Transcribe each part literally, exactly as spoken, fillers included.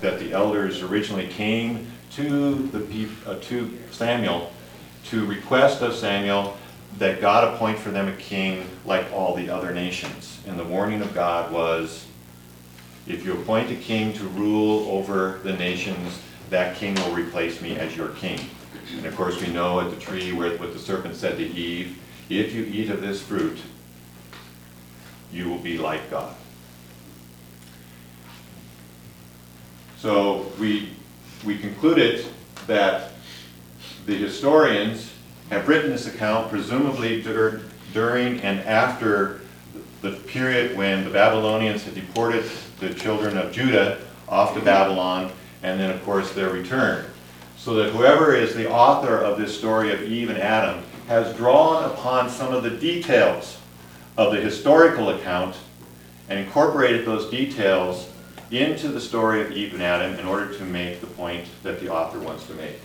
that the elders originally came to the peop- uh, to Samuel to request of Samuel that God appoint for them a king like all the other nations. And the warning of God was, if you appoint a king to rule over the nations, that king will replace me as your king. And of course we know at the tree where what the serpent said to Eve, if you eat of this fruit, you will be like God. So we, we concluded that the historians have written this account presumably dur during and after the period when the Babylonians had deported the children of Judah off to Babylon, and then of course their return. So that whoever is the author of this story of Eve and Adam has drawn upon some of the details of the historical account and incorporated those details into the story of Eve and Adam in order to make the point that the author wants to make.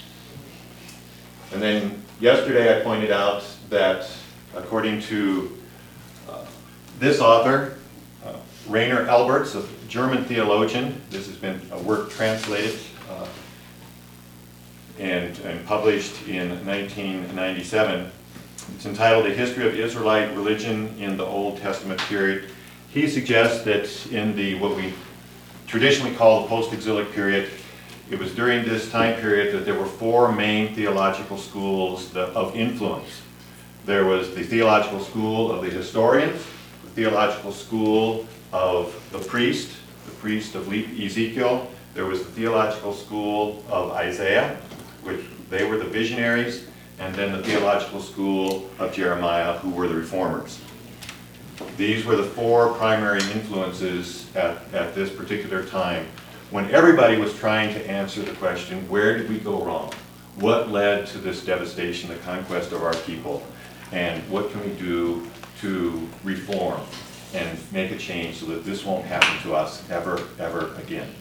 And then yesterday I pointed out that according to uh, this author, uh, Rainer Elberts, a German theologian, this has been a work translated uh, and, and published in nineteen ninety-seven. It's entitled A History of Israelite Religion in the Old Testament Period. He suggests that in the what we traditionally call the post-exilic period, it was during this time period that there were four main theological schools of influence. There was the theological school of the historians, the theological school of the priest, the priest of Ezekiel. There was the theological school of Isaiah, which they were the visionaries, and then the theological school of Jeremiah, who were the reformers. These were the four primary influences at, at this particular time, when everybody was trying to answer the question, where did we go wrong? What led to this devastation, the conquest of our people? And what can we do to reform and make a change so that this won't happen to us ever, ever again?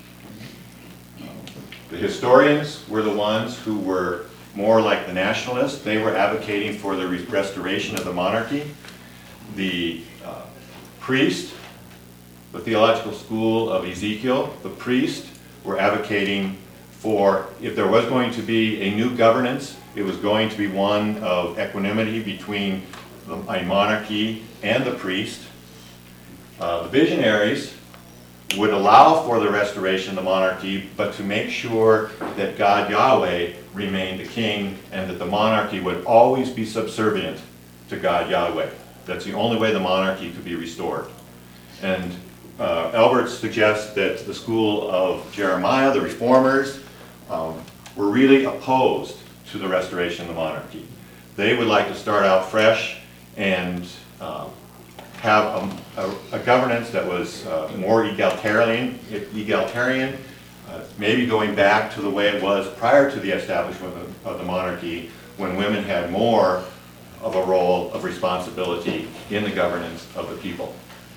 The historians were the ones who were more like the nationalists. They were advocating for the restoration of the monarchy. The uh, priest, the theological school of Ezekiel, the priest, were advocating for, if there was going to be a new governance, it was going to be one of equanimity between a monarchy and the priest. Uh, the visionaries would allow for the restoration of the monarchy, but to make sure that God Yahweh remained the king and that the monarchy would always be subservient to God Yahweh. That's the only way the monarchy could be restored. And uh, Elberts suggests that the school of Jeremiah, the reformers, um, were really opposed to the restoration of the monarchy. They would like to start out fresh and uh, have a, a, a governance that was uh, more egalitarian, egalitarian uh, maybe going back to the way it was prior to the establishment of, of the monarchy, when women had more of a role of responsibility in the governance of the people.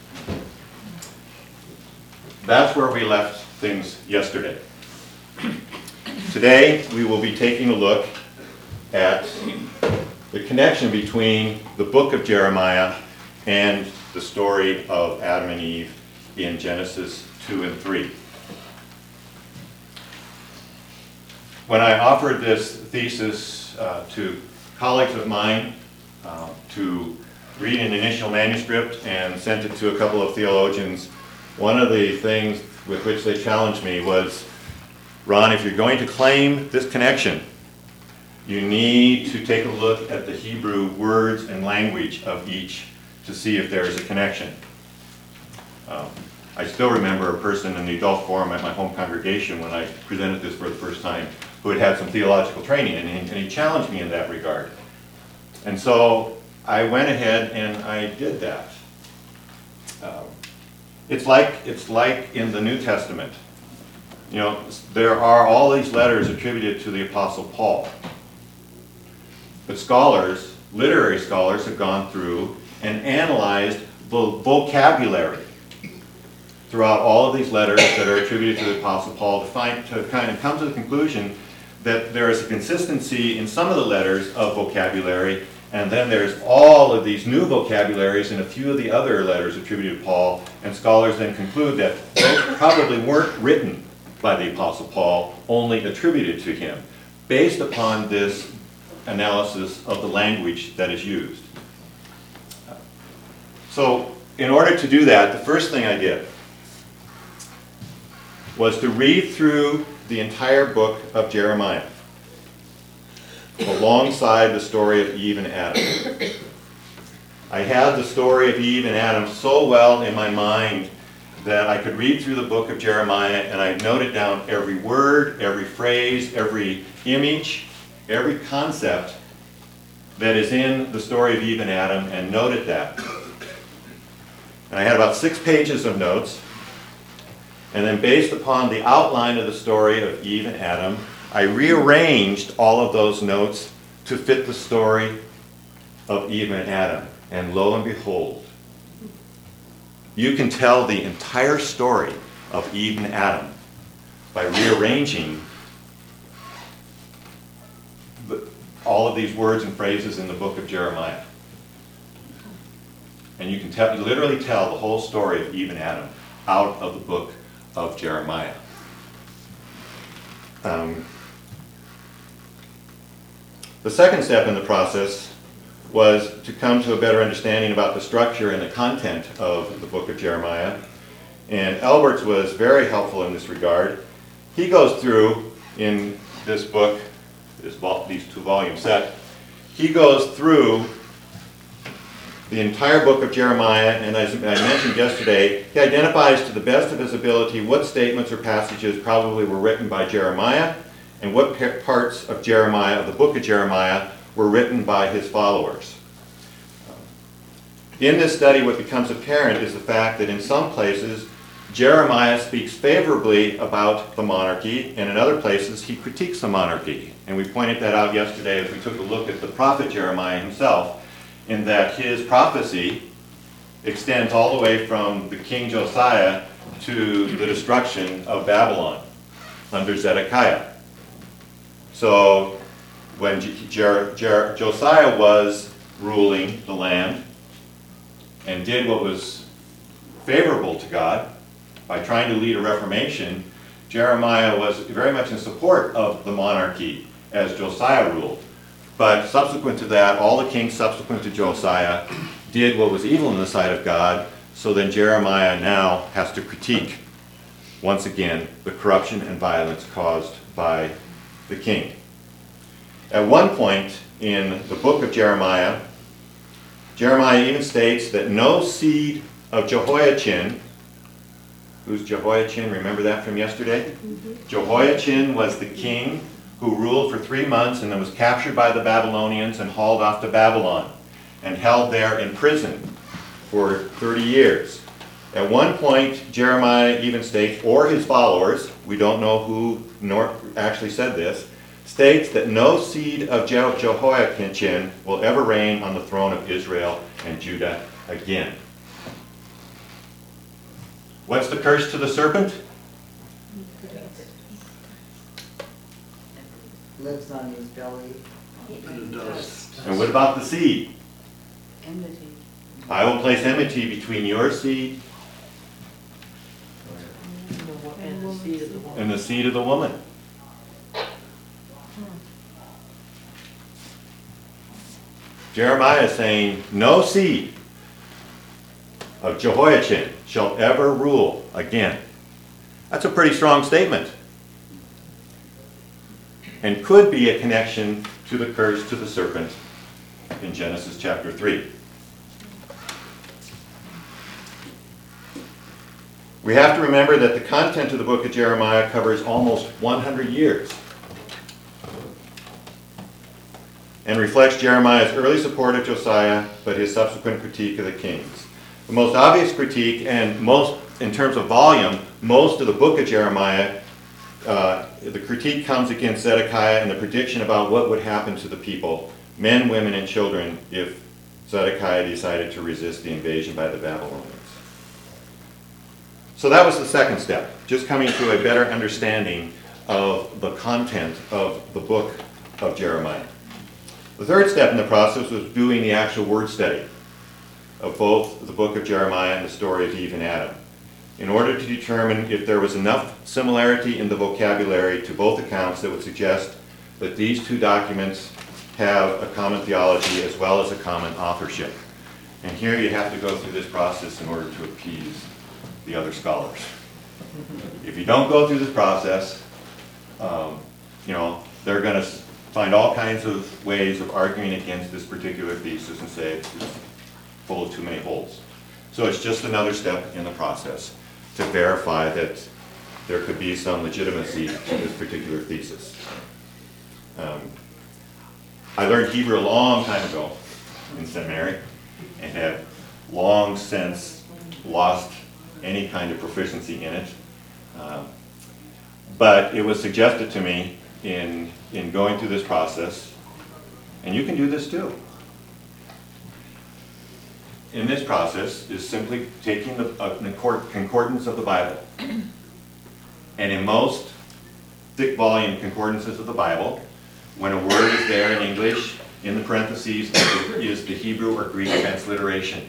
That's where we left things yesterday. Today we will be taking a look at the connection between the book of Jeremiah and the story of Adam and Eve in Genesis two and three. When I offered this thesis uh, to colleagues of mine uh, to read an initial manuscript and sent it to a couple of theologians, one of the things with which they challenged me was, Ron, if you're going to claim this connection, you need to take a look at the Hebrew words and language of each to see if there is a connection. Um, I still remember a person in the adult forum at my home congregation when I presented this for the first time who had had some theological training, and he, and he challenged me in that regard. And so I went ahead and I did that. Um, it's like, it's like in the New Testament. You know, there are all these letters attributed to the Apostle Paul. But scholars, literary scholars, have gone through and analyzed the vocabulary throughout all of these letters that are attributed to the Apostle Paul to find, to kind of come to the conclusion that there is a consistency in some of the letters of vocabulary, and then there's all of these new vocabularies in a few of the other letters attributed to Paul, and scholars then conclude that those probably weren't written by the Apostle Paul, only attributed to him, based upon this analysis of the language that is used. So, in order to do that, the first thing I did was to read through the entire book of Jeremiah, alongside the story of Eve and Adam. I had the story of Eve and Adam so well in my mind that I could read through the book of Jeremiah and I noted down every word, every phrase, every image, every concept that is in the story of Eve and Adam, and noted that. And I had about six pages of notes, and then based upon the outline of the story of Eve and Adam, I rearranged all of those notes to fit the story of Eve and Adam. And lo and behold, you can tell the entire story of Eve and Adam by rearranging the, all of these words and phrases in the book of Jeremiah. And you can tell, literally tell the whole story of Eve and Adam out of the book of Jeremiah. Um, the second step in the process was to come to a better understanding about the structure and the content of the book of Jeremiah. And Alberts was very helpful in this regard. He goes through, in this book, this vol these two volume set, he goes through the entire book of Jeremiah, and as I mentioned yesterday, he identifies to the best of his ability what statements or passages probably were written by Jeremiah, and what parts of Jeremiah, of the book of Jeremiah, were written by his followers. In this study, what becomes apparent is the fact that in some places, Jeremiah speaks favorably about the monarchy, and in other places, he critiques the monarchy. And we pointed that out yesterday as we took a look at the prophet Jeremiah himself, in that his prophecy extends all the way from the King Josiah to the destruction of Babylon under Zedekiah. So, when Jer Jer Josiah was ruling the land and did what was favorable to God by trying to lead a reformation, Jeremiah was very much in support of the monarchy as Josiah ruled. But subsequent to that, all the kings subsequent to Josiah did what was evil in the sight of God, so then Jeremiah now has to critique, once again, the corruption and violence caused by the king. At one point in the book of Jeremiah, Jeremiah even states that no seed of Jehoiachin, who's Jehoiachin, remember that from yesterday? Mm-hmm. Jehoiachin was the king who ruled for three months and then was captured by the Babylonians and hauled off to Babylon and held there in prison for thirty years. At one point, Jeremiah even states, or his followers, we don't know who nor actually said this, states that no seed of Je Jehoiachin will ever reign on the throne of Israel and Judah again. What's the curse to the serpent? Lives on his belly. And dust. And what about the seed? Enmity. I will place enmity between your seed And the seed of the woman. and the seed of the woman. Jeremiah is saying, no seed of Jehoiachin shall ever rule again. That's a pretty strong statement, and could be a connection to the curse to the serpent in Genesis chapter three. We have to remember that the content of the book of Jeremiah covers almost one hundred years and reflects Jeremiah's early support of Josiah, but his subsequent critique of the kings. The most obvious critique, and most, in terms of volume, most of the book of Jeremiah, uh, the critique comes against Zedekiah and the prediction about what would happen to the people, men, women, and children, if Zedekiah decided to resist the invasion by the Babylonians. So that was the second step, just coming to a better understanding of the content of the book of Jeremiah. The third step in the process was doing the actual word study of both the book of Jeremiah and the story of Eve and Adam. in order to determine if there was enough similarity in the vocabulary to both accounts that would suggest that these two documents have a common theology as well as a common authorship. And here you have to go through this process in order to appease the other scholars. If you don't go through this process, um, you know, they're going to find all kinds of ways of arguing against this particular thesis and say it's full of too many holes. So it's just another step in the process to verify that there could be some legitimacy to this particular thesis. Um, I learned Hebrew a long time ago in seminary and have long since lost any kind of proficiency in it. Um, but it was suggested to me in, in going through this process, and you can do this too. In this process is simply taking the uh, concordance of the Bible. And in most thick volume concordances of the Bible, when a word is there in English, in the parentheses is the Hebrew or Greek transliteration.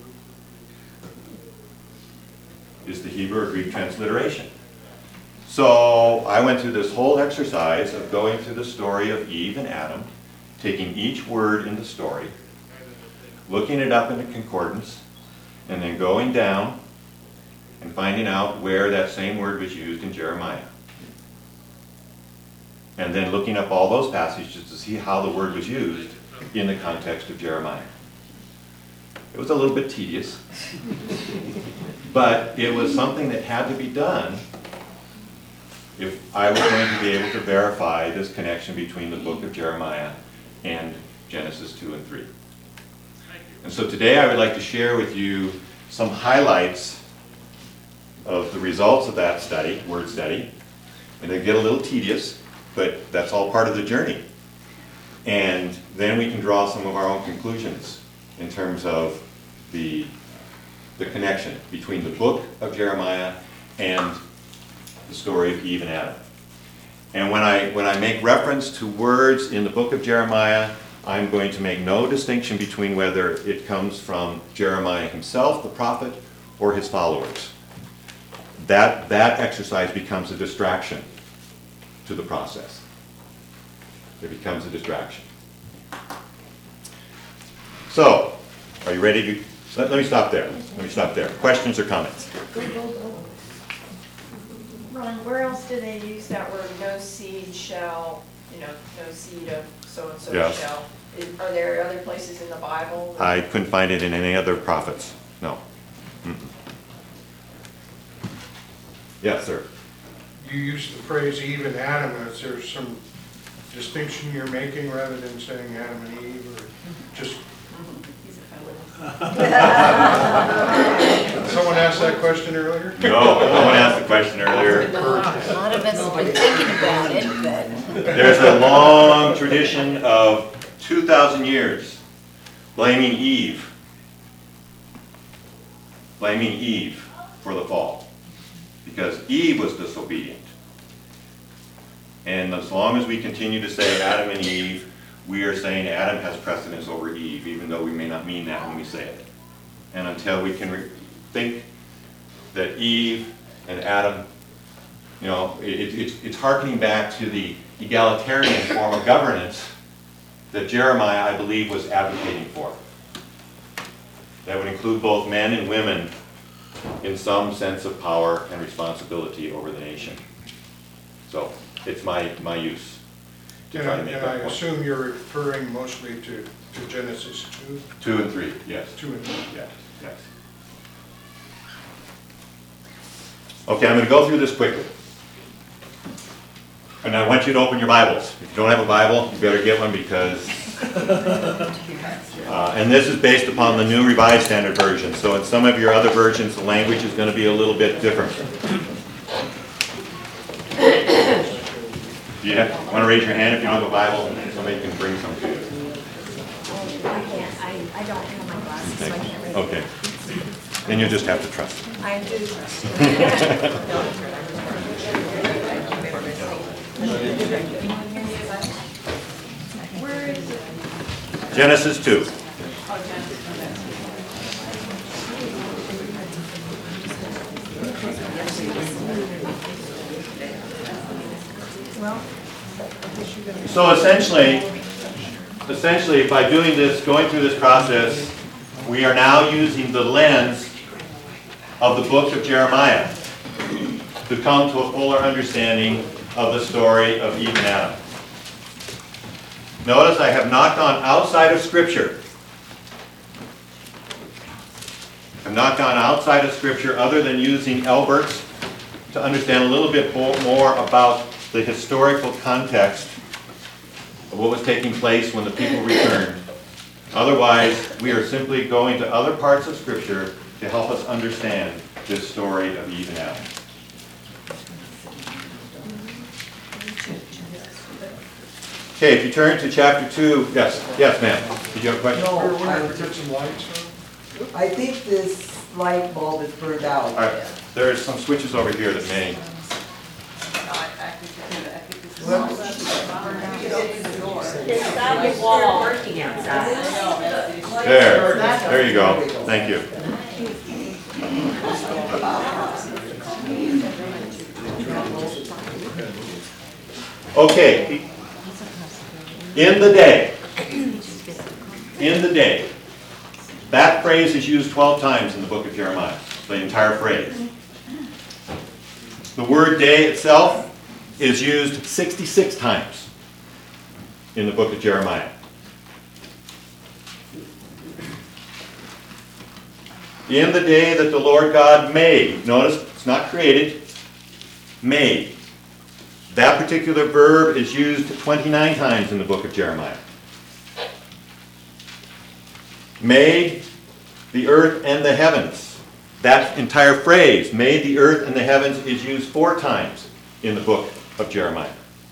Is the Hebrew or Greek transliteration. So I went through this whole exercise of going through the story of Eve and Adam, taking each word in the story, looking it up in the concordance, and then going down and finding out where that same word was used in Jeremiah. And then looking up all those passages to see how the word was used in the context of Jeremiah. It was a little bit tedious, but it was something that had to be done if I was going to be able to verify this connection between the book of Jeremiah and Genesis two and three. And so today I would like to share with you some highlights of the results of that study, word study. And they get a little tedious, but that's all part of the journey. And then we can draw some of our own conclusions in terms of the, the connection between the book of Jeremiah and the story of Eve and Adam. And when I, when I make reference to words in the book of Jeremiah, I'm going to make no distinction between whether it comes from Jeremiah himself, the prophet, or his followers. That, that exercise becomes a distraction to the process. It becomes a distraction. So, are you ready to... Let, let me stop there. Let me stop there. Questions or comments? Ron, where else do they use that word, no seed shall, you know, no seed of so-and-so Yes. shall? Is, are there other places in the Bible? I couldn't find it in any other prophets. No. Mm-mm. Yes, sir. You used the phrase Eve and Adam. Is there some distinction you're making rather than saying Adam and Eve, or just... He's a Someone asked that question earlier? No, no one asked the question earlier. A lot of us have been thinking about it, but... There's a long tradition of two thousand years blaming Eve, blaming Eve for the fall, because Eve was disobedient. And as long as we continue to say Adam and Eve, we are saying Adam has precedence over Eve, even though we may not mean that when we say it. And until we can re- think that Eve and Adam, you know, it, it, it's, it's hearkening back to the egalitarian form of governance that Jeremiah, I believe, was advocating for. That would include both men and women in some sense of power and responsibility over the nation. So it's my, my use to And try I, to make and I that point. assume you're referring mostly to, to Genesis two? Two and three, yes. Two and three. Yes, yes. Okay, I'm going to go through this quickly. And I want you to open your Bibles. If you don't have a Bible, you better get one because... Uh, and this is based upon the New Revised Standard Version. So in some of your other versions, the language is going to be a little bit different. Do you have, want to raise your hand if you don't have a Bible? Somebody can bring some to you. I can't, I, I don't have my glasses, so I can't read. Okay. Then you'll just have to trust me. I do trust Where is it? Genesis two. Oh, Genesis. well, So essentially, essentially, by doing this, going through this process, we are now using the lens of the book of Jeremiah to come to a fuller understanding of the story of Eve and Adam. Notice I have not gone outside of Scripture. I've not gone outside of Scripture other than using Elberts to understand a little bit more about the historical context of what was taking place when the people returned. Otherwise, we are simply going to other parts of Scripture to help us understand this story of Eve and Adam. Okay, if you turn to chapter two, yes, yes, ma'am. Did you have a question? no, We're gonna I, put some lights on. I think this light bulb is burned out. All right, there's some switches over here that may. Well, It's not the wall. Working outside. There, there you go. Thank you. Okay. In the day. In the day. That phrase is used twelve times in the book of Jeremiah, the entire phrase. The word day itself is used sixty-six times in the book of Jeremiah. In the day that the Lord God made, notice it's not created, made. That particular verb is used twenty-nine times in the book of Jeremiah. Made the earth and the heavens. That entire phrase, made the earth and the heavens, is used four times in the book of Jeremiah.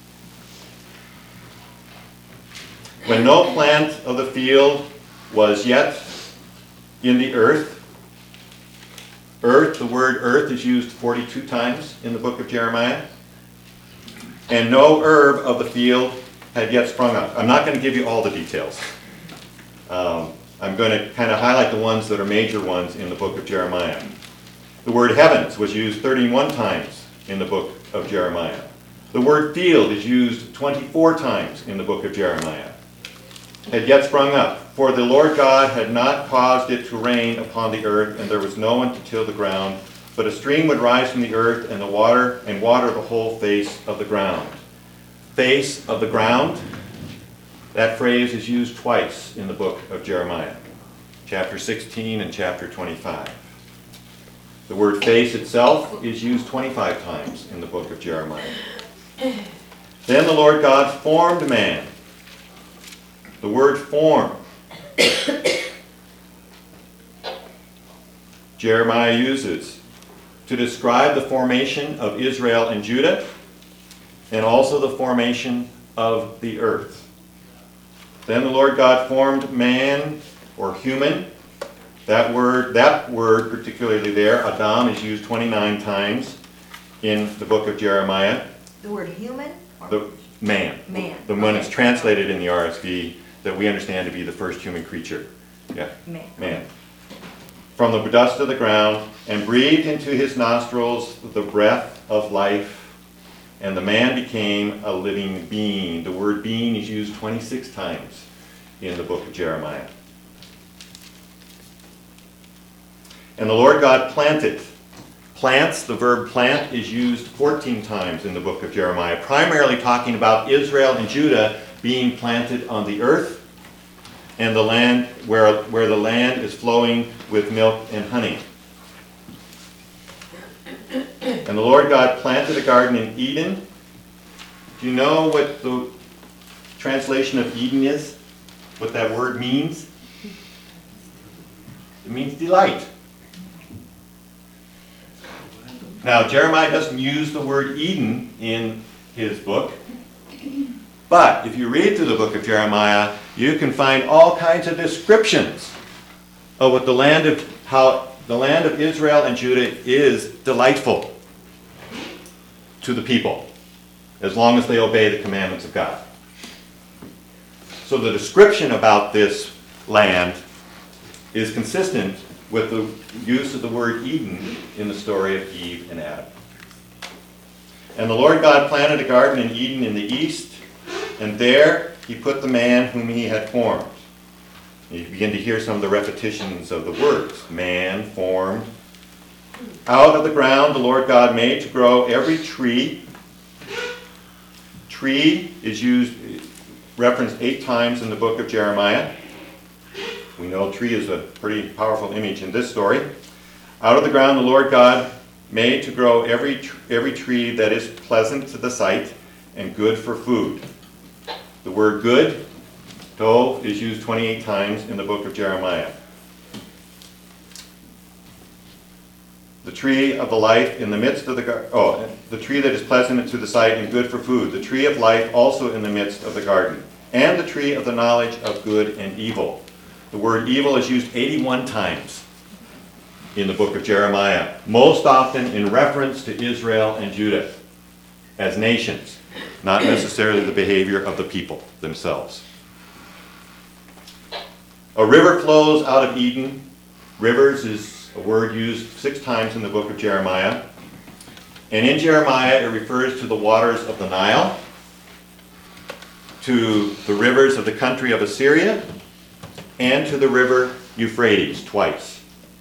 When no plant of the field was yet in the earth, earth, the word earth is used forty-two times in the book of Jeremiah. And no herb of the field had yet sprung up. I'm not going to give you all the details. Um, I'm going to kind of highlight the ones that are major ones in the book of Jeremiah. The word heavens was used thirty-one times in the book of Jeremiah. The word field is used twenty-four times in the book of Jeremiah. Had yet sprung up, for the Lord God had not caused it to rain upon the earth, and there was no one to till the ground, but a stream would rise from the earth and the water and water the whole face of the ground. Face of the ground, that phrase is used twice in the book of Jeremiah, chapter sixteen and chapter twenty-five. The word face itself is used twenty-five times in the book of Jeremiah. Then the Lord God formed man. The word form. Jeremiah uses to describe the formation of Israel and Judah, and also the formation of the earth. Then the Lord God formed man, or human. That word, that word particularly there, Adam, is used twenty-nine times in the book of Jeremiah. The word human or The man. man? The one is translated in the R S V that we understand to be the first human creature. Yeah, Man. man. From the dust of the ground, and breathed into his nostrils the breath of life, and the man became a living being. The word being is used twenty-six times in the book of Jeremiah. And the Lord God planted. Plants, the verb plant, is used fourteen times in the book of Jeremiah, primarily talking about Israel and Judah being planted on the earth and the land where, where the land is flowing with milk and honey. And the Lord God planted a garden in Eden. Do you know what the translation of Eden is? What that word means? It means delight. Now, Jeremiah doesn't use the word Eden in his book, but if you read through the book of Jeremiah, you can find all kinds of descriptions of what the land of, how the land of Israel and Judah is delightful to the people, as long as they obey the commandments of God. So the description about this land is consistent with the use of the word Eden in the story of Eve and Adam. And the Lord God planted a garden in Eden in the east, and there he put the man whom he had formed. You begin to hear some of the repetitions of the words. Man formed. Out of the ground the Lord God made to grow every tree. Tree is used, referenced eight times in the book of Jeremiah. We know tree is a pretty powerful image in this story. Out of the ground the Lord God made to grow every, tr- every tree that is pleasant to the sight and good for food. The word good, tov, is used twenty-eight times in the book of Jeremiah. The tree of the life in the midst of the garden, oh, the tree that is pleasant to the sight and good for food. The tree of life also in the midst of the garden. And the tree of the knowledge of good and evil. The word evil is used eighty-one times in the book of Jeremiah, most often in reference to Israel and Judah as nations, not necessarily the behavior of the people themselves. A river flows out of Eden. Rivers is a word used six times in the book of Jeremiah. And in Jeremiah, it refers to the waters of the Nile, to the rivers of the country of Assyria, and to the river Euphrates twice.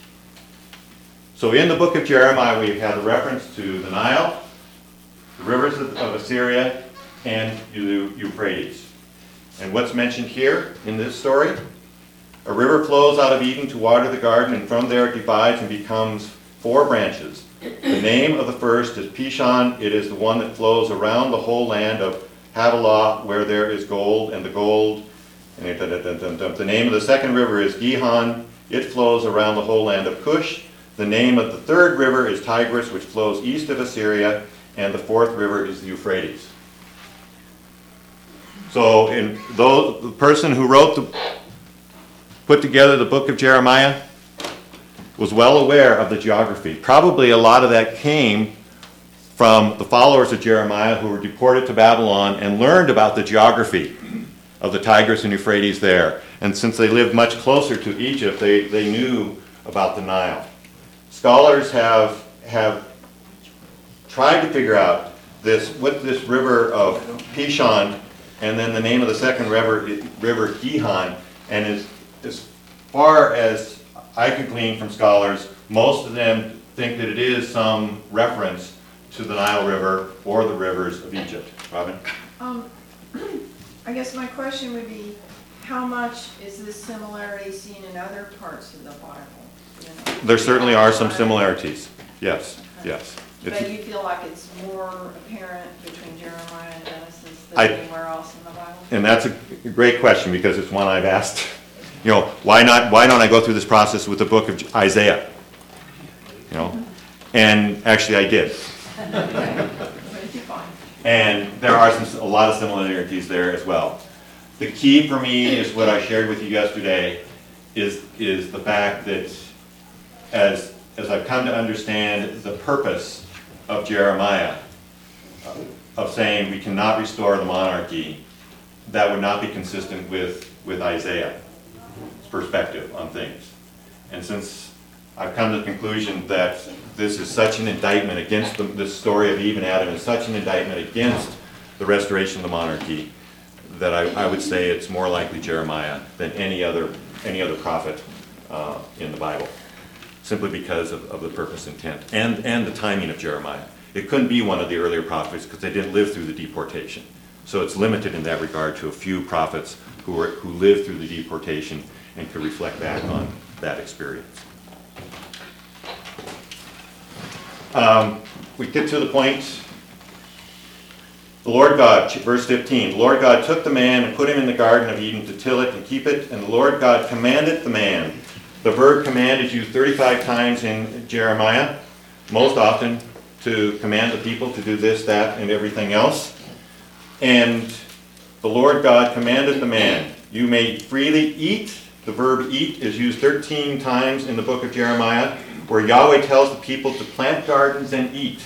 So in the book of Jeremiah, we have a reference to the Nile, the rivers of, of Assyria, and the Euphrates. And what's mentioned here in this story? A river flows out of Eden to water the garden, and from there it divides and becomes four branches. The name of the first is Pishon. It is the one that flows around the whole land of Havilah, where there is gold, and the gold. And it, the name of the second river is Gihon. It flows around the whole land of Cush. The name of the third river is Tigris, which flows east of Assyria, and the fourth river is the Euphrates. So, in though the person who wrote the, put together the book of Jeremiah was well aware of the geography. Probably a lot of that came from the followers of Jeremiah who were deported to Babylon and learned about the geography of the Tigris and Euphrates there. And since they lived much closer to Egypt, they, they knew about the Nile. Scholars have, have tried to figure out this, what this river of Pishon, and then the name of the second river, river Gihon, and as, as far as I could glean from scholars, most of them think that it is some reference to the Nile River or the rivers of Egypt. Robin? Um, I guess my question would be, how much is this similarity seen in other parts of the Bible? You know? There certainly are some similarities. Yes, yes. But It's- you feel like it's more apparent between Jeremiah and Genesis than I- anywhere else in the Bible? And that's a great question because it's one I've asked. You know, why not? Why don't I go through this process with the book of Isaiah? You know, and actually I did. But it'd be fine. And there are some, a lot of similarities there as well. The key for me is what I shared with you yesterday, is is the fact that as as I've come to understand the purpose of Jeremiah, uh, of saying we cannot restore the monarchy, that would not be consistent with, with Isaiah's perspective on things. And since I've come to the conclusion that this is such an indictment against the, this story of Eve and Adam is such an indictment against the restoration of the monarchy, that I, I would say it's more likely Jeremiah than any other any other prophet uh, in the Bible, simply because of, of the purpose, intent, and, and the timing of Jeremiah. It couldn't be one of the earlier prophets because they didn't live through the deportation. So it's limited in that regard to a few prophets who were who lived through the deportation and could reflect back on that experience. Um, we get to the point. The Lord God, verse fifteen, the Lord God took the man and put him in the Garden of Eden to till it and keep it, and the Lord God commanded the man. The verb command is used thirty-five times in Jeremiah, most often to command the people to do this, that, and everything else. And the Lord God commanded the man, you may freely eat. The verb eat is used thirteen times in the book of Jeremiah, where Yahweh tells the people to plant gardens and eat.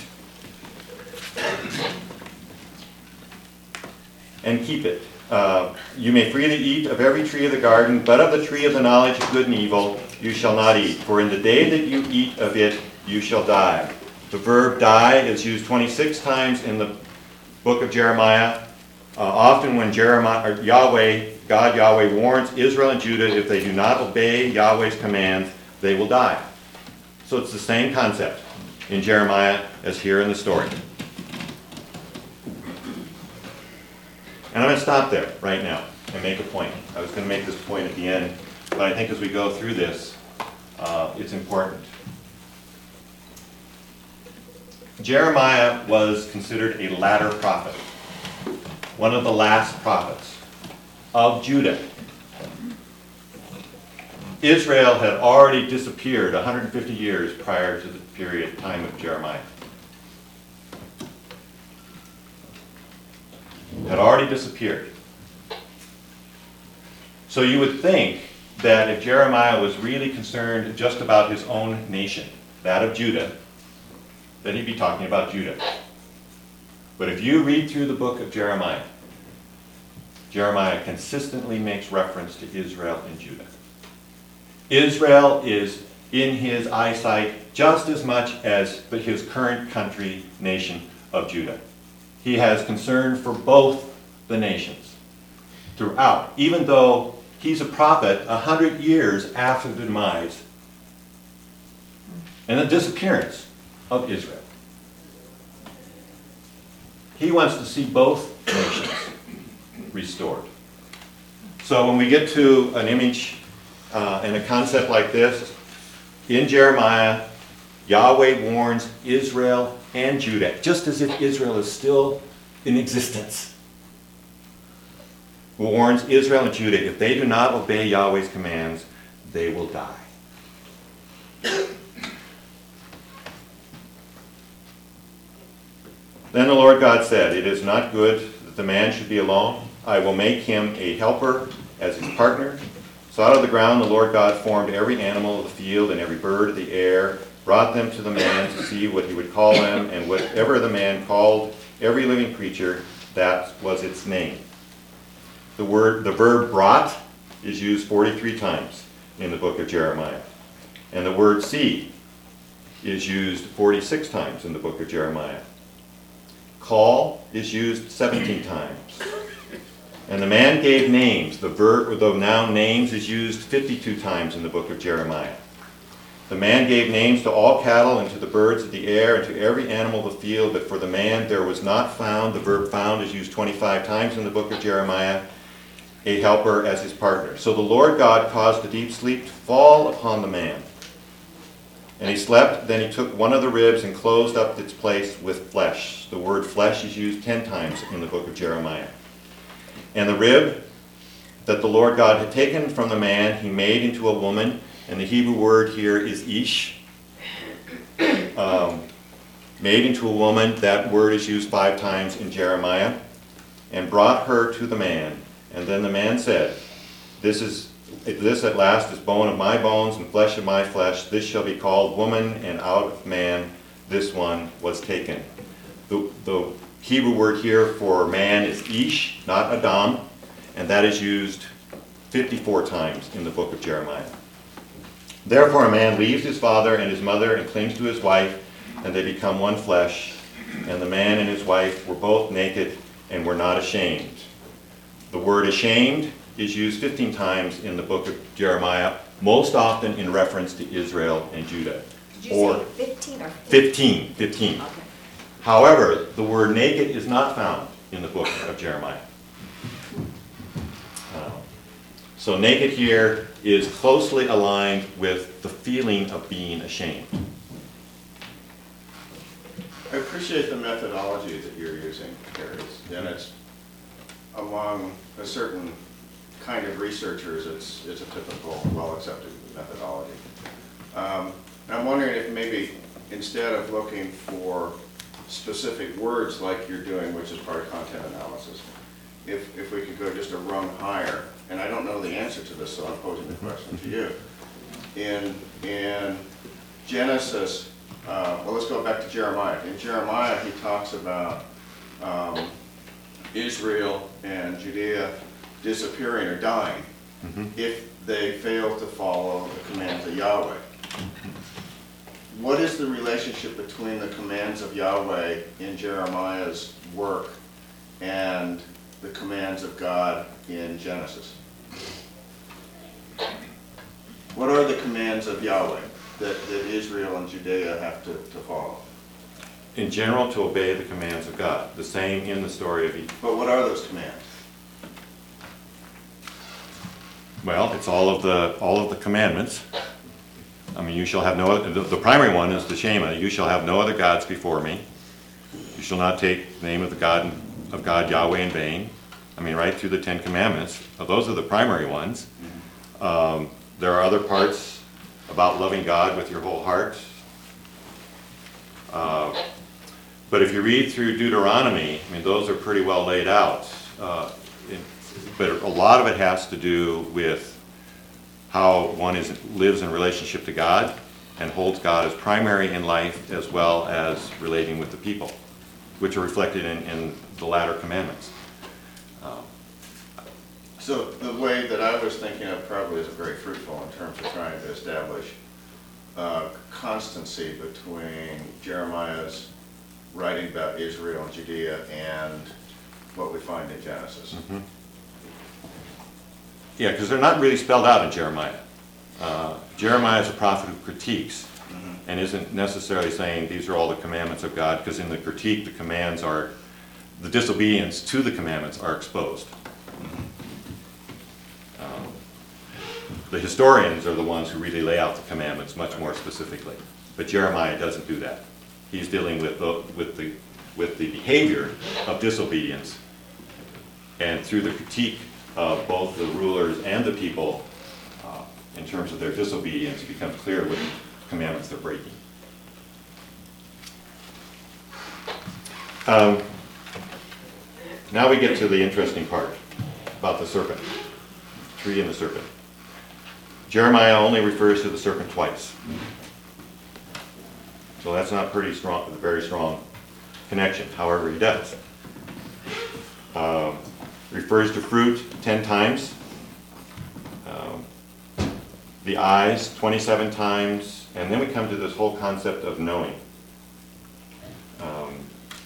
And keep it. Uh, you may freely eat of every tree of the garden, but of the tree of the knowledge of good and evil you shall not eat. For in the day that you eat of it, you shall die. The verb die is used twenty-six times in the book of Jeremiah. Uh, often when Jeremiah, or Yahweh, God Yahweh warns Israel and Judah, if they do not obey Yahweh's commands, they will die. So it's the same concept in Jeremiah as here in the story. And I'm going to stop there right now and make a point. I was going to make this point at the end, but I think as we go through this, uh, it's important. Jeremiah was considered a latter prophet, one of the last prophets of Judah. Israel had already disappeared one hundred fifty years prior to the period time of Jeremiah. Had already disappeared. So you would think that if Jeremiah was really concerned just about his own nation, that of Judah, that he'd be talking about Judah. But if you read through the book of Jeremiah, Jeremiah consistently makes reference to Israel and Judah. Israel is in his eyesight just as much as his current country nation of Judah. He has concern for both the nations throughout, even though he's a prophet a hundred years after the demise and the disappearance of Israel. He wants to see both nations restored. So when we get to an image uh, and a concept like this, in Jeremiah, Yahweh warns Israel and Judah, just as if Israel is still in existence. Warns Israel and Judah, if they do not obey Yahweh's commands, they will die. Then the Lord God said, it is not good that the man should be alone. I will make him a helper as his partner. So out of the ground the Lord God formed every animal of the field and every bird of the air, brought them to the man to see what he would call them, and whatever the man called every living creature, that was its name. The word, the verb brought is used forty-three times in the book of Jeremiah. And the word see is used forty-six times in the book of Jeremiah. Call is used seventeen times. And the man gave names. The verb, or the noun names, is used fifty-two times in the book of Jeremiah. The man gave names to all cattle and to the birds of the air and to every animal of the field, but for the man there was not found, the verb found is used twenty-five times in the book of Jeremiah, a helper as his partner. So the Lord God caused a deep sleep to fall upon the man. And he slept, then he took one of the ribs and closed up its place with flesh. The word flesh is used ten times in the book of Jeremiah. And the rib that the Lord God had taken from the man, he made into a woman, and the Hebrew word here is ish. Um, made into a woman, that word is used five times in Jeremiah, and brought her to the man. And then the man said, This is This at last is bone of my bones and flesh of my flesh. This shall be called woman, and out of man this one was taken. The, the Hebrew word here for man is ish, not Adam, and that is used fifty-four times in the book of Jeremiah. Therefore a man leaves his father and his mother and clings to his wife, and they become one flesh. And the man and his wife were both naked and were not ashamed. The word ashamed is used fifteen times in the book of Jeremiah, most often in reference to Israel and Judah. Did you Or say fifteen or? fifteen, fifteen. Okay. However, the word naked is not found in the book of Jeremiah. Uh, so naked here is closely aligned with the feeling of being ashamed. I appreciate the methodology that you're using here, and it's among a certain kind of researchers, it's, it's a typical, well-accepted methodology. Um, I'm wondering if maybe instead of looking for specific words like you're doing, which is part of content analysis, if, if we could go just a rung higher, and I don't know the answer to this, so I'm posing the question to you. In, in Genesis, uh, well, let's go back to Jeremiah. In Jeremiah, he talks about um, Israel and Judea disappearing or dying mm-hmm. if they fail to follow the commands of Yahweh. what is the relationship between the commands of Yahweh in Jeremiah's work and the commands of God in Genesis? What are the commands of Yahweh that, that Israel and Judea have to, to follow? In general, to obey the commands of God. The same in the story of Eve. But what are those commands? Well, it's all of the all of the commandments. I mean, you shall have no other, the, the primary one is the Shema. You shall have no other gods before me. You shall not take the name of the God of God Yahweh in vain. I mean, right through the Ten Commandments. Well, those are the primary ones. Um, there are other parts about loving God with your whole heart. Uh, but if you read through Deuteronomy, I mean, those are pretty well laid out. Uh, in, but a lot of it has to do with how one is, lives in relationship to God and holds God as primary in life as well as relating with the people, which are reflected in, in the latter commandments. Um, So the way that I was thinking of probably isn't very fruitful in terms of trying to establish uh, constancy between Jeremiah's writing about Israel and Judea and what we find in Genesis. mhm. Yeah, because they're not really spelled out in Jeremiah. Uh, Jeremiah is a prophet who critiques and isn't necessarily saying these are all the commandments of God, because in the critique, the commands are, the disobedience to the commandments are exposed. Um, the historians are the ones who really lay out the commandments much more specifically, but Jeremiah doesn't do that. He's dealing with the, with the, with the behavior of disobedience, and through the critique of both the rulers and the people, uh, in terms of their disobedience, it becomes clear what commandments they're breaking. Um, now we get to the interesting part about the serpent, tree and the serpent. Jeremiah only refers to the serpent twice. So that's not pretty strong, a very strong connection. However, he does. Um, refers to fruit ten times. Um, the eyes twenty-seven times. And then we come to this whole concept of knowing. Um,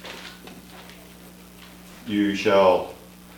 you shall...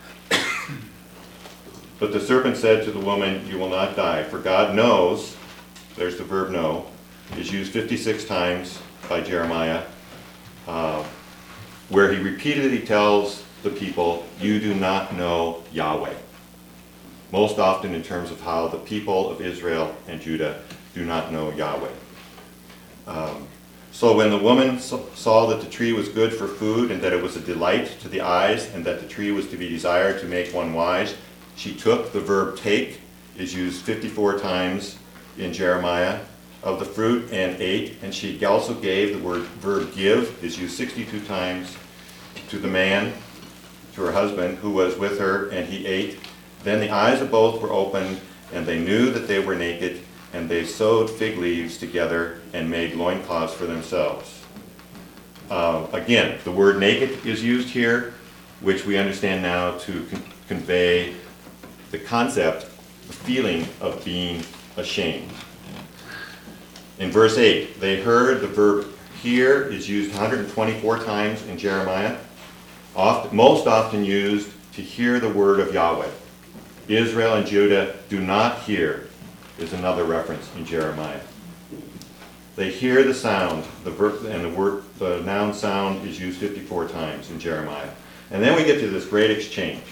But the serpent said to the woman, you will not die, for God knows, there's the verb know, is used fifty-six times by Jeremiah, uh, where he repeatedly tells the people, you do not know Yahweh. Most often in terms of how the people of Israel and Judah do not know Yahweh. Um, so when the woman saw that the tree was good for food, and that it was a delight to the eyes, and that the tree was to be desired to make one wise, she took, the verb take is used fifty-four times in Jeremiah, of the fruit and ate, and she also gave, the word verb give is used sixty-two times, to the man, to her husband, who was with her, and he ate. Then the eyes of both were opened, and they knew that they were naked, and they sewed fig leaves together and made loincloths for themselves. Uh, again, the word naked is used here, which we understand now to con convey the concept, the feeling of being ashamed. In verse eight, they heard, the verb hear is used one hundred twenty-four times in Jeremiah, oft, most often used to hear the word of Yahweh. Israel and Judah do not hear is another reference in Jeremiah. They hear the sound, the verb, and the word, the noun sound is used fifty-four times in Jeremiah. And then we get to this great exchange.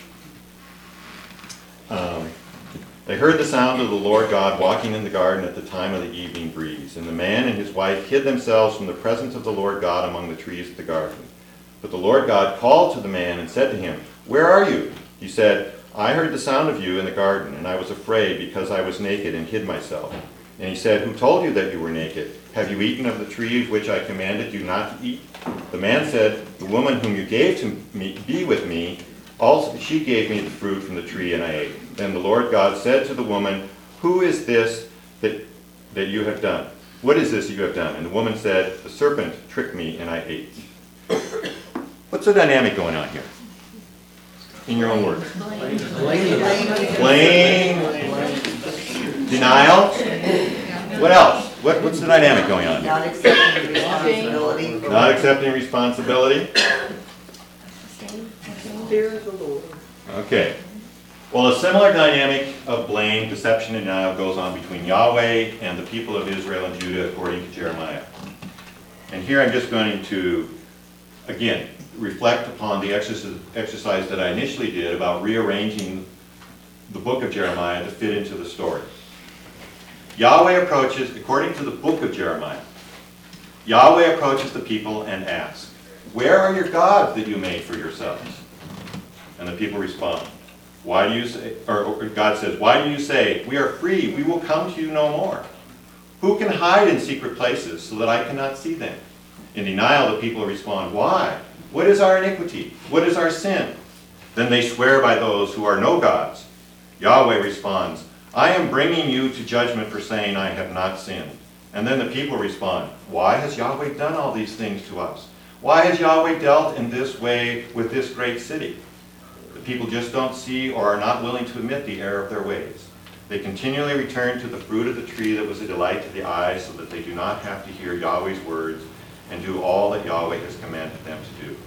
Um, They heard the sound of the Lord God walking in the garden at the time of the evening breeze. And the man and his wife hid themselves from the presence of the Lord God among the trees of the garden. But the Lord God called to the man and said to him, where are you? He said, I heard the sound of you in the garden, and I was afraid because I was naked and hid myself. And he said, who told you that you were naked? Have you eaten of the tree which I commanded you not to eat? The man said, the woman whom you gave to me, be with me, also she gave me the fruit from the tree, and I ate. Then the Lord God said to the woman, who is this that, that you have done? What is this you have done? And the woman said, the serpent tricked me, and I ate. What's the dynamic going on here? In your own words. Blame. Denial. What else? What, what's the dynamic going on here? Not accepting responsibility. for- Not accepting responsibility? Fear of the Lord. Okay. Well, a similar dynamic of blame, deception, and denial goes on between Yahweh and the people of Israel and Judah according to Jeremiah. And here I'm just going to, again, reflect upon the exercise, exercise that I initially did about rearranging the book of Jeremiah to fit into the story. Yahweh approaches, according to the book of Jeremiah, Yahweh approaches the people and asks, "Where are your gods that you made for yourselves?" And the people respond, "Why do you say," or, or God says, "Why do you say, 'We are free, we will come to you no more'? Who can hide in secret places so that I cannot see them?" In denial, the people respond, "Why? What is our iniquity? What is our sin?" Then they swear by those who are no gods. Yahweh responds, "I am bringing you to judgment for saying I have not sinned." And then the people respond, "Why has Yahweh done all these things to us? Why has Yahweh dealt in this way with this great city?" The people just don't see or are not willing to admit the error of their ways. They continually return to the fruit of the tree that was a delight to the eyes, so that they do not have to hear Yahweh's words and do all that Yahweh has commanded them to do.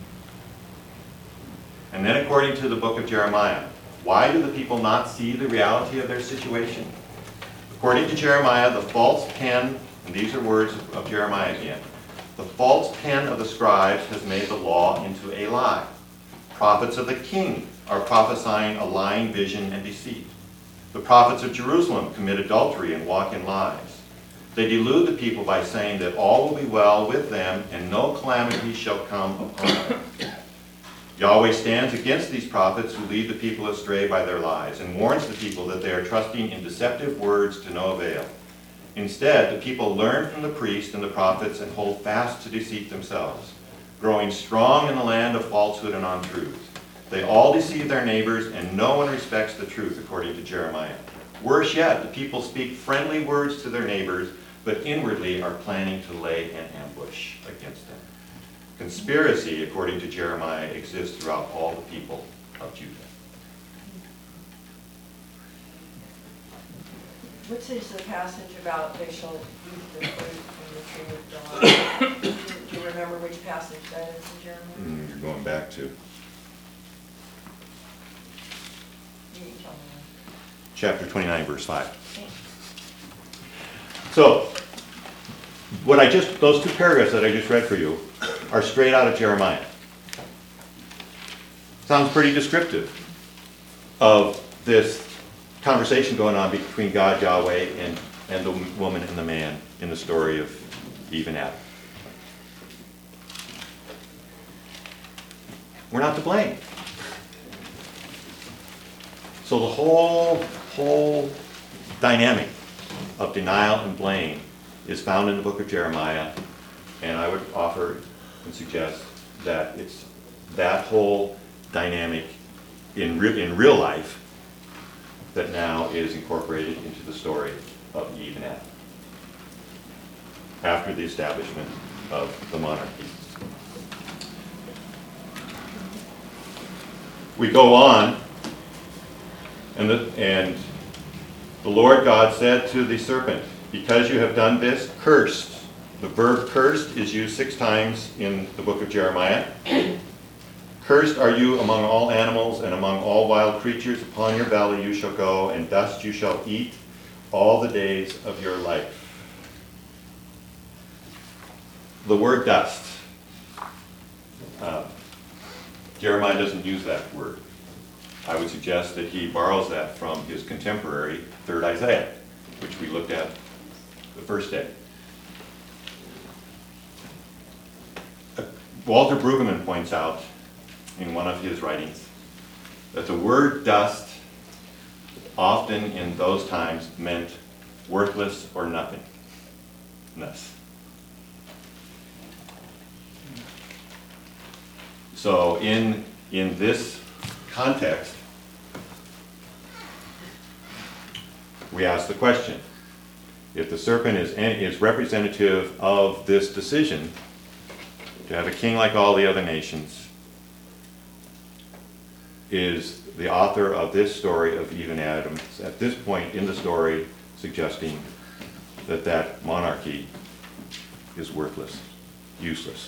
And then according to the book of Jeremiah, why do the people not see the reality of their situation? According to Jeremiah, the false pen, and these are words of Jeremiah again, the false pen of the scribes has made the law into a lie. Prophets of the king are prophesying a lying vision and deceit. The prophets of Jerusalem commit adultery and walk in lies. They delude the people by saying that all will be well with them and no calamity shall come upon them. Yahweh stands against these prophets who lead the people astray by their lies and warns the people that they are trusting in deceptive words to no avail. Instead, the people learn from the priests and the prophets and hold fast to deceit themselves, growing strong in the land of falsehood and untruth. They all deceive their neighbors, and no one respects the truth, according to Jeremiah. Worse yet, the people speak friendly words to their neighbors, but inwardly are planning to lay an ambush against them. Conspiracy, according to Jeremiah, exists throughout all the people of Judah. Which is the passage about they shall eat the fruit from the tree of life? Do you remember which passage that is in Jeremiah? Mm, you're going back to You can tell me. chapter twenty-nine, verse five. So, what I just, those two paragraphs that I just read for you are straight out of Jeremiah. Sounds pretty descriptive of this conversation going on between God, Yahweh, and, and the woman and the man in the story of Eve and Adam. We're not to blame. So the whole, whole dynamic of denial and blame is found in the book of Jeremiah, and I would offer and suggest that it's that whole dynamic in, re in real life that now is incorporated into the story of Eve and Adam after the establishment of the monarchy. We go on, and the, and the Lord God said to the serpent, "Because you have done this, cursed." The verb cursed is used six times in the book of Jeremiah. "Cursed are you among all animals and among all wild creatures. Upon your belly you shall go, and dust you shall eat all the days of your life." The word dust, uh, Jeremiah doesn't use that word. I would suggest that he borrows that from his contemporary, third Isaiah, which we looked at the first day. Uh, Walter Brueggemann points out in one of his writings that the word dust often in those times meant worthless or nothingness. So in, in this context, we ask the question, if the serpent is, is representative of this decision to have a king like all the other nations, is the author of this story of Eve and Adam at this point in the story suggesting that that monarchy is worthless, useless.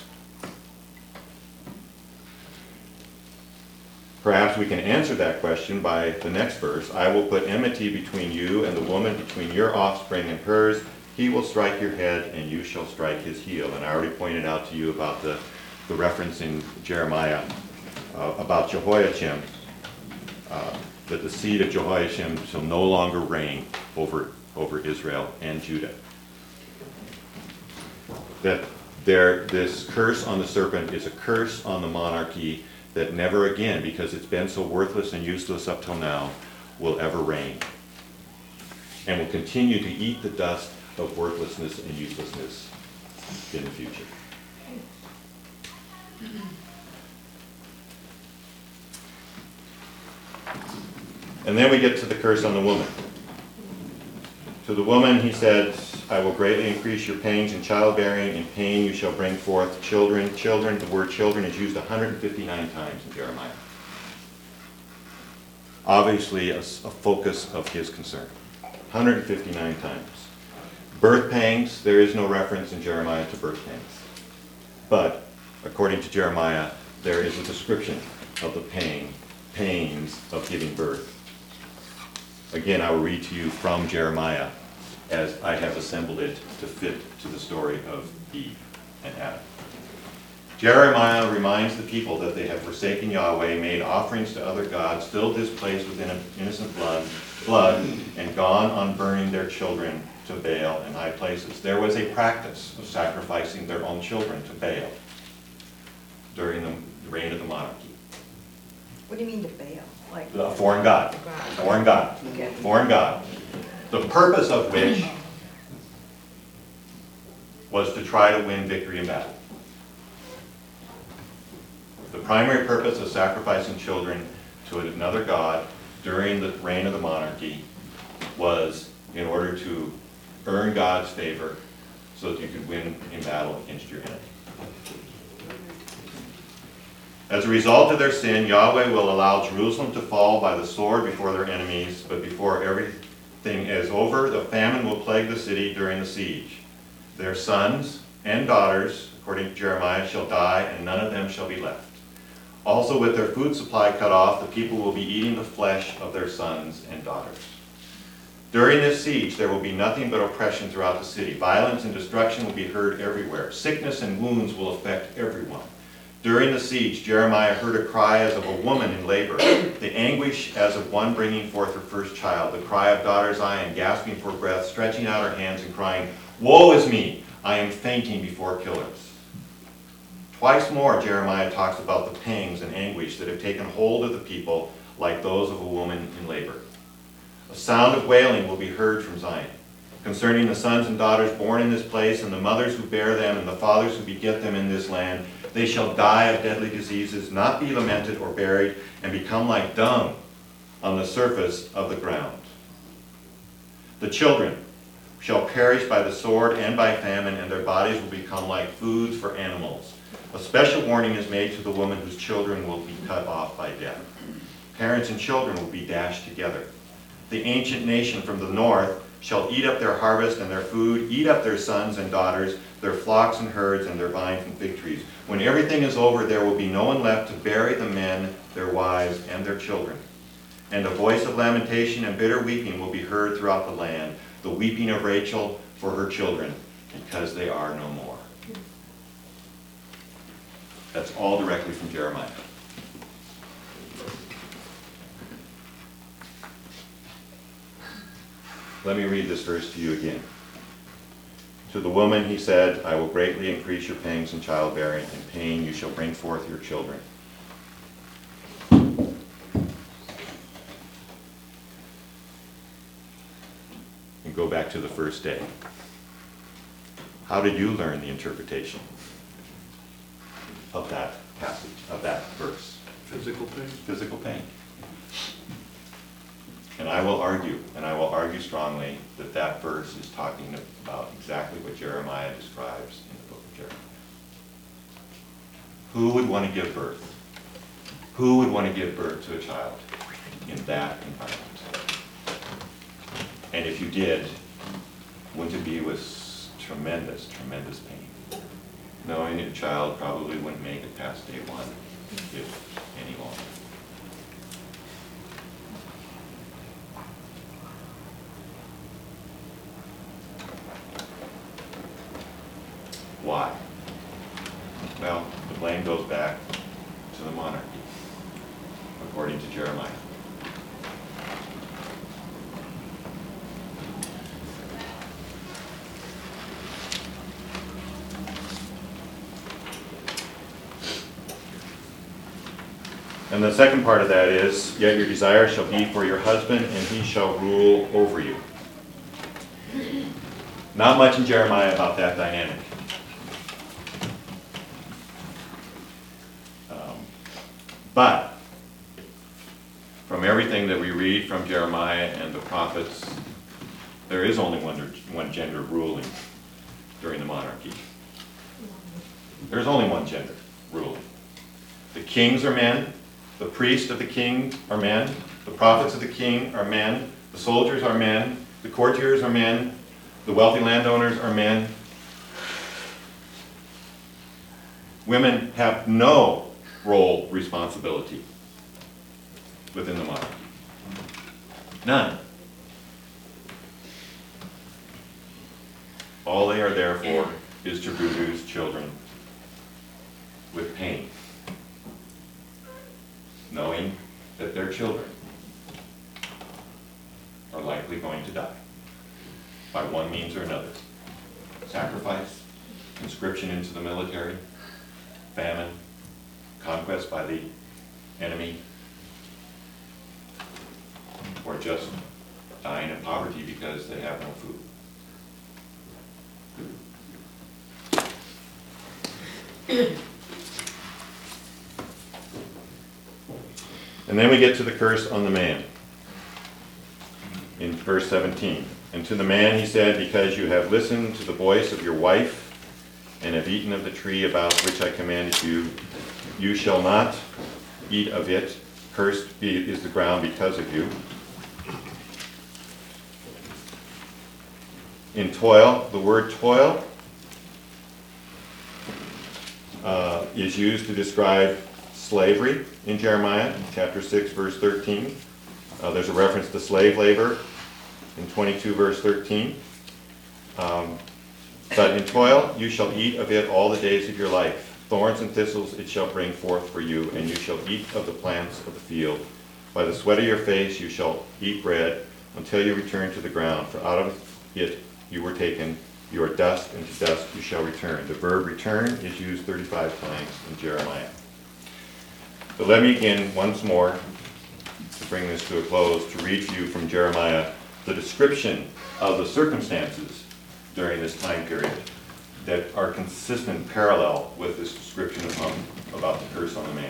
Perhaps we can answer that question by the next verse. I will put enmity between you and the woman, between your offspring and hers. He will strike your head, and you shall strike his heel. And I already pointed out to you about the, the reference in Jeremiah uh, about Jehoiachim, uh, that the seed of Jehoiachim shall no longer reign over, over Israel and Judah. That there, this curse on the serpent is a curse on the monarchy that never again, because it's been so worthless and useless up till now, will ever reign. And will continue to eat the dust of worthlessness and uselessness in the future. And then we get to the curse on the woman. To the woman he said, I will greatly increase your pains in childbearing. In pain you shall bring forth children. Children, the word children is used one hundred fifty-nine times in Jeremiah. Obviously a, a focus of his concern. one hundred fifty-nine times. Birth pangs, there is no reference in Jeremiah to birth pangs. But according to Jeremiah, there is a description of the pain, pains of giving birth. Again, I will read to you from Jeremiah as I have assembled it to fit to the story of Eve and Adam. Jeremiah reminds the people that they have forsaken Yahweh, made offerings to other gods, filled this place with innocent blood, blood, and gone on burning their children to Baal in high places. There was a practice of sacrificing their own children to Baal during the reign of the monarchy. What do you mean to bail? Like A foreign god. Foreign god. Okay. Foreign god. The purpose of which was to try to win victory in battle. The primary purpose of sacrificing children to another god during the reign of the monarchy was in order to earn God's favor so that you could win in battle against your enemy. As a result of their sin, Yahweh will allow Jerusalem to fall by the sword before their enemies, but before everything is over, the famine will plague the city during the siege. Their sons and daughters, according to Jeremiah, shall die, and none of them shall be left. Also, with their food supply cut off, the people will be eating the flesh of their sons and daughters. During this siege, there will be nothing but oppression throughout the city. Violence and destruction will be heard everywhere. Sickness and wounds will affect everyone. During the siege, Jeremiah heard a cry as of a woman in labor, the anguish as of one bringing forth her first child, the cry of daughter Zion, gasping for breath, stretching out her hands and crying, "Woe is me! I am fainting before killers." Twice more, Jeremiah talks about the pangs and anguish that have taken hold of the people like those of a woman in labor. A sound of wailing will be heard from Zion concerning the sons and daughters born in this place, and the mothers who bear them, and the fathers who beget them in this land. They shall die of deadly diseases, not be lamented or buried, and become like dung on the surface of the ground. The children shall perish by the sword and by famine, and their bodies will become like foods for animals. A special warning is made to the woman whose children will be cut off by death. Parents and children will be dashed together. The ancient nation from the north shall eat up their harvest and their food, eat up their sons and daughters, their flocks and herds, and their vines and fig trees. When everything is over, there will be no one left to bury the men, their wives, and their children. And a voice of lamentation and bitter weeping will be heard throughout the land, the weeping of Rachel for her children, because they are no more. That's all directly from Jeremiah. Let me read this verse to you again. To the woman he said, I will greatly increase your pangs in childbearing. In pain you shall bring forth your children. And go back to the first day. How did you learn the interpretation of that passage, of that verse? Physical pain? Physical pain. And I will argue, and I will argue strongly, that that verse is talking about exactly what Jeremiah describes in the book of Jeremiah. Who would want to give birth? Who would want to give birth to a child in that environment? And if you did, wouldn't it be with tremendous, tremendous pain? Knowing your child probably wouldn't make it past day one, if any longer. Why? Well, the blame goes back to the monarchy, according to Jeremiah. And the second part of that is, yet your desire shall be for your husband, and he shall rule over you. Not much in Jeremiah about that dynamic. Um, but, from everything that we read from Jeremiah and the prophets, there is only one, one gender ruling during the monarchy. There's only one gender ruling. The kings are men. The priests of the king are men, the prophets of the king are men, the soldiers are men, the courtiers are men, the wealthy landowners are men. Women have no role responsibility within the monarchy. None. All they are there for is to produce children with pain, knowing that their children are likely going to die by one means or another. Sacrifice, conscription into the military, famine, conquest by the enemy, or just dying in poverty because they have no food. And then we get to the curse on the man in verse seventeen. And to the man he said, because you have listened to the voice of your wife and have eaten of the tree about which I commanded you, you shall not eat of it. Cursed be, is the ground because of you. In toil, the word toil uh, is used to describe slavery in Jeremiah, chapter six, verse thirteen. Uh, there's a reference to slave labor in twenty-two, verse thirteen. Um, but in toil you shall eat of it all the days of your life. Thorns and thistles it shall bring forth for you, and you shall eat of the plants of the field. By the sweat of your face you shall eat bread until you return to the ground, for out of it you were taken. You are dust, and to dust you shall return. The verb return is used thirty-five times in Jeremiah. But let me again, once more, to bring this to a close, to read to you from Jeremiah the description of the circumstances during this time period that are consistent parallel with this description of, um, about the curse on the man.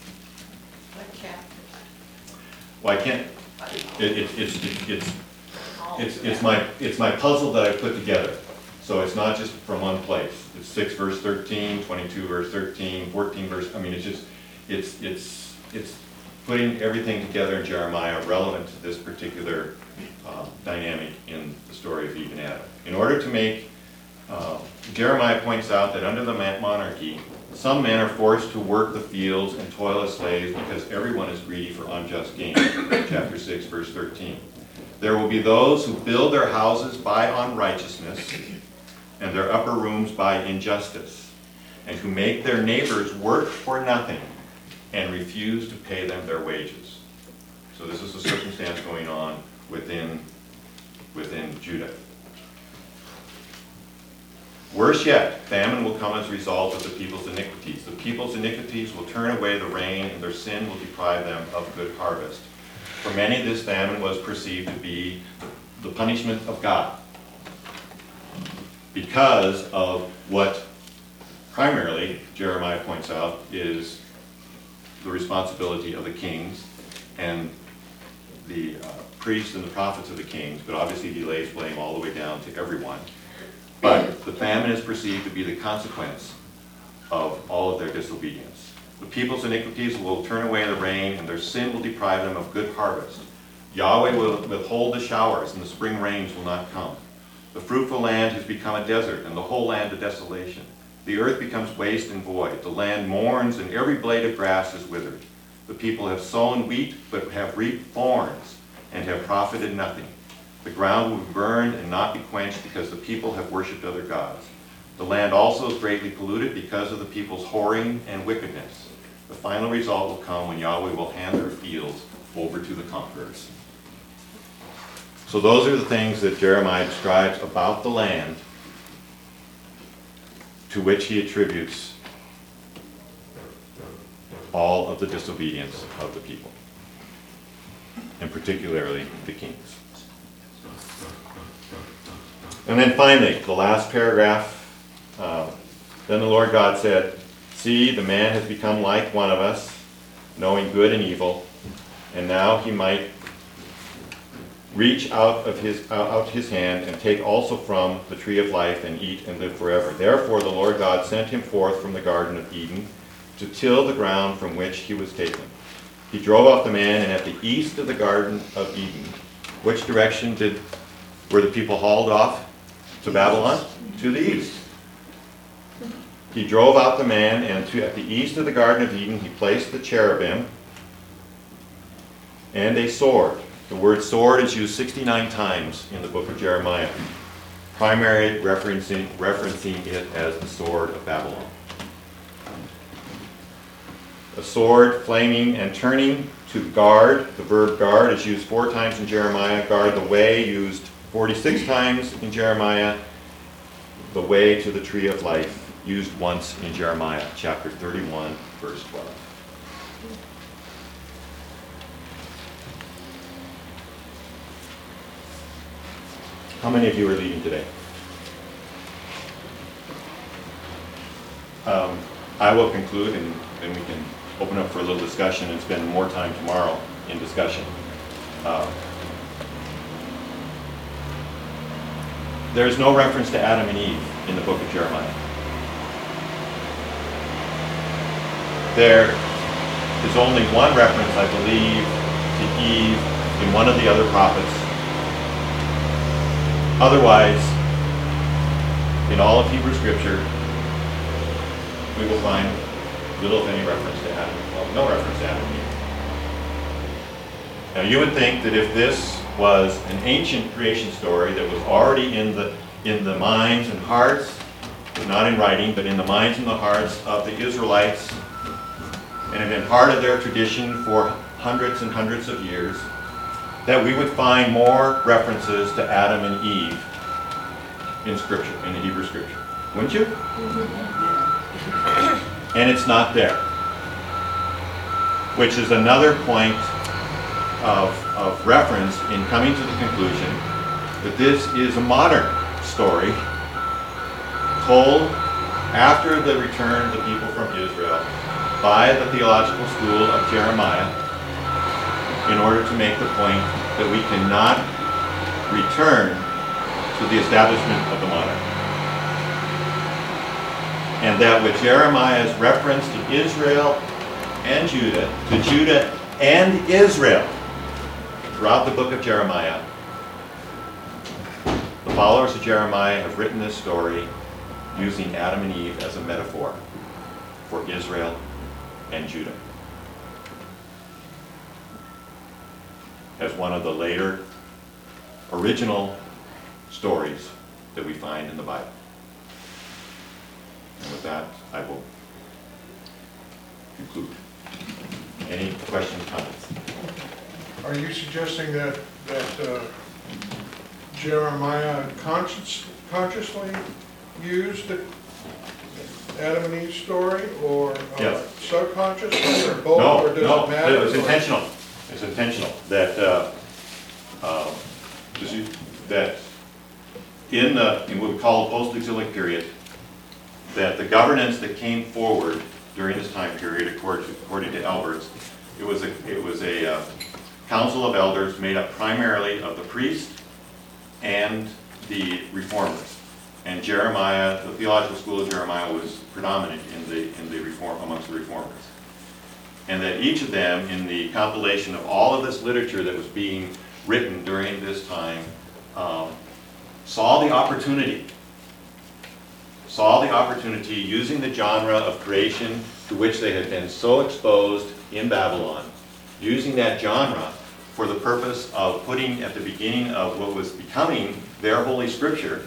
Well, I can't, it, it, it's, it, it's, it's, it's, my, it's my puzzle that I put together. So it's not just from one place. It's six verse thirteen, twenty-two verse thirteen, fourteen verse, I mean, it's just, it's, it's, it's putting everything together in Jeremiah relevant to this particular uh, dynamic in the story of Eve and Adam. In order to make, uh, Jeremiah points out that under the monarchy, some men are forced to work the fields and toil as slaves because everyone is greedy for unjust gain. Chapter six, verse thirteen. There will be those who build their houses by unrighteousness and their upper rooms by injustice, and who make their neighbors work for nothing and refuse to pay them their wages. So this is a circumstance going on within, within Judah. Worse yet, famine will come as a result of the people's iniquities. The people's iniquities will turn away the rain, and their sin will deprive them of good harvest. For many, this famine was perceived to be the punishment of God because of what primarily Jeremiah points out is the responsibility of the kings and the uh, priests and the prophets of the kings, but obviously he lays blame all the way down to everyone. But the famine is perceived to be the consequence of all of their disobedience. The people's iniquities will turn away the rain, and their sin will deprive them of good harvest. Yahweh will withhold the showers, and the spring rains will not come. The fruitful land has become a desert, and the whole land a desolation. The earth becomes waste and void. The land mourns, and every blade of grass is withered. The people have sown wheat, but have reaped thorns, and have profited nothing. The ground will be burned and not be quenched, because the people have worshipped other gods. The land also is greatly polluted because of the people's whoring and wickedness. The final result will come when Yahweh will hand their fields over to the conquerors. So those are the things that Jeremiah describes about the land to which he attributes all of the disobedience of the people, and particularly the kings. And then finally, the last paragraph, uh, then the Lord God said, "See, the man has become like one of us, knowing good and evil, and now he might reach out of his uh, out his hand and take also from the tree of life and eat and live forever. Therefore the Lord God sent him forth from the Garden of Eden to till the ground from which he was taken. He drove out the man, and at the east of the Garden of Eden," which direction did were the people hauled off to Babylon? To the east. He drove out the man, and to, at the east of the Garden of Eden he placed the cherubim and a sword. The word sword is used sixty-nine times in the book of Jeremiah, primarily referencing, referencing it as the sword of Babylon. A sword, flaming and turning to guard. The verb guard is used four times in Jeremiah. Guard the way, used forty-six times in Jeremiah. The way to the tree of life, used once in Jeremiah chapter thirty-one, verse twelve. How many of you are leaving today? Um, I will conclude, and then we can open up for a little discussion and spend more time tomorrow in discussion. Uh, there's no reference to Adam and Eve in the book of Jeremiah. There is only one reference, I believe, to Eve in one of the other prophets. Otherwise, in all of Hebrew Scripture, we will find little if any reference to Adam. Well, no reference to Adam and Eve. Now, you would think that if this was an ancient creation story that was already in the in the minds and hearts, was not in writing, but in the minds and the hearts of the Israelites, and had been part of their tradition for hundreds and hundreds of years, that we would find more references to Adam and Eve in Scripture, in the Hebrew Scripture. Wouldn't you? And it's not there. Which is another point of, of reference in coming to the conclusion that this is a modern story told after the return of the people from Israel by the theological school of Jeremiah, in order to make the point that we cannot return to the establishment of the monarchy. And that with Jeremiah's reference to Israel and Judah, to Judah and Israel, throughout the book of Jeremiah, the followers of Jeremiah have written this story using Adam and Eve as a metaphor for Israel and Judah, as one of the later original stories that we find in the Bible. And with that, I will conclude. Any questions, comments? Are you suggesting that, that uh, Jeremiah conscious, consciously used the Adam and Eve story, or uh, Yes. subconsciously, or both, No, or does no, it matter? it was or- intentional. It's intentional that uh, uh, does you- that in the in what we call the post-exilic period, that the governance that came forward during this time period, according to, according to Alberts, it was a it was a uh, council of elders made up primarily of the priest and the reformers. And Jeremiah, the theological school of Jeremiah, was predominant in the in the reform amongst the reformers. And that each of them, in the compilation of all of this literature that was being written during this time, um, saw the opportunity, saw the opportunity using the genre of creation to which they had been so exposed in Babylon, using that genre for the purpose of putting at the beginning of what was becoming their Holy Scripture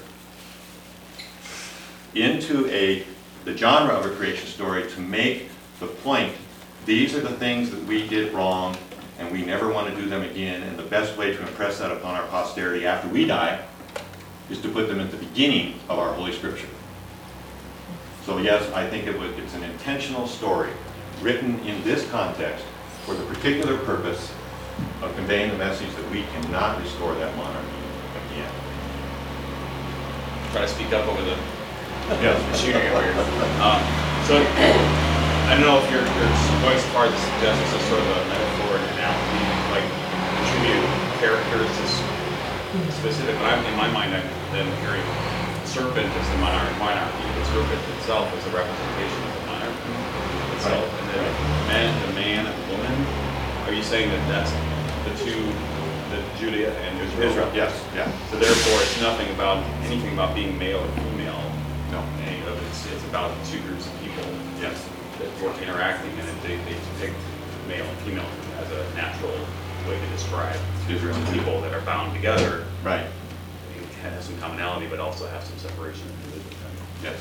into a, the genre of a creation story to make the point, these are the things that we did wrong and we never want to do them again, and the best way to impress that upon our posterity after we die is to put them at the beginning of our Holy Scripture. So yes, I think it was, it's an intentional story written in this context for the particular purpose of conveying the message that we cannot restore that monarchy again. Try to speak up over the Yes. shooting over here. Um, so, I don't know if you're, you're going so far as to suggest this is sort of a metaphor, an analogy, like attribute characters as specific, but I'm, in my mind, I'm then hearing serpent as the monarch, monarchy, the serpent itself is a representation of the monarchy itself, and then man, the man and the woman. Are you saying that that's the two, the Judea and Israel? Israel, yes, yeah. So therefore, it's nothing about, anything about being male or female. No. Any of it. It's, it's about two groups of people. Yes. That were interacting, and they, they picked male and female as a natural way to describe Israel. two people that are bound together. Right. They have some commonality, but also have some separation. Yes.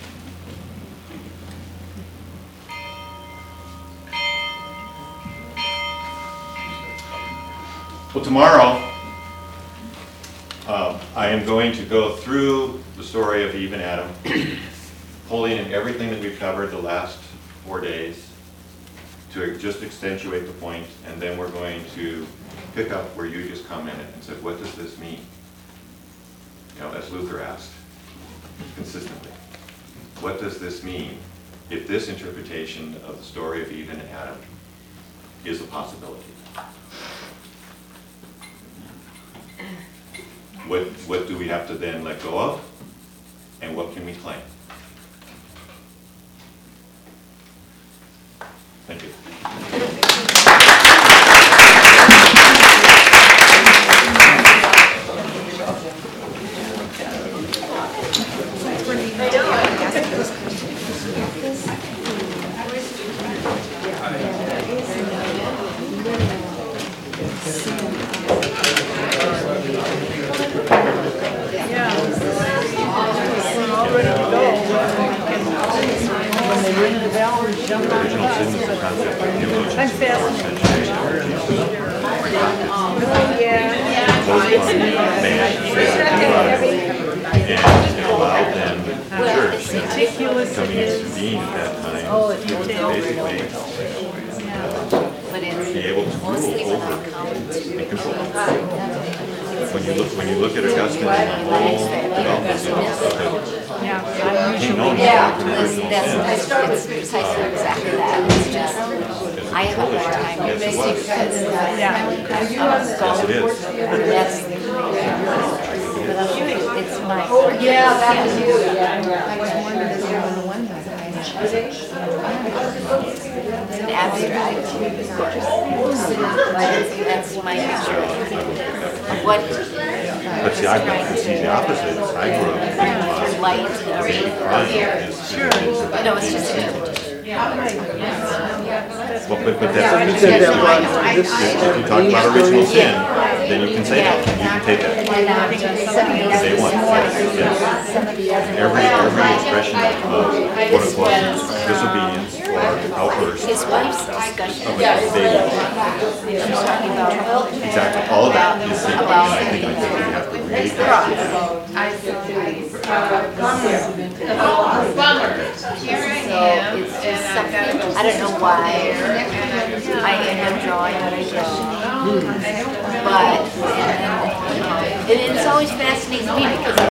Well, tomorrow, uh, I am going to go through the story of Eve and Adam, pulling in everything that we've covered the last four days to just accentuate the point, and then we're going to pick up where you just commented and said, what does this mean? You know, as Luther asked consistently, what does this mean if this interpretation of the story of Eve and Adam is a possibility? What, what do we have to then let go of, and what can we claim? Thank you. I'm fascinated. And allowed them, the church, Meticulous coming it into is. being at that time, Oh, it's to detailed. basically be able to rule over and control. When you look, when you look at Augustine and the whole development of the Yeah, I'm King usually. Nome, Yeah, the that's, original that's, sin, it's precisely exactly that, it's just, I have a hard time Yes, it was. because Yeah. Yes, it is. that's, it's my. Oh, yeah, that was you, yeah. It's an abstract, of course, but that's my picture of what. But see, I got to see the opposite. I grew up in Light, the baby crying is sure. no, it's just an interpretation. Well, but, but that's, if you talk about original sin, then you can say that, you can take that. Day one, yes. Every, every expression of quote unquote disobedience or outburst His wife's discussion. of a baby. She's talking about. Exactly, all of that is sin, and I think, I think we have to really catch it. So it's just something, I don't know why I end up drawing what I draw. But, and, and it's always fascinates me because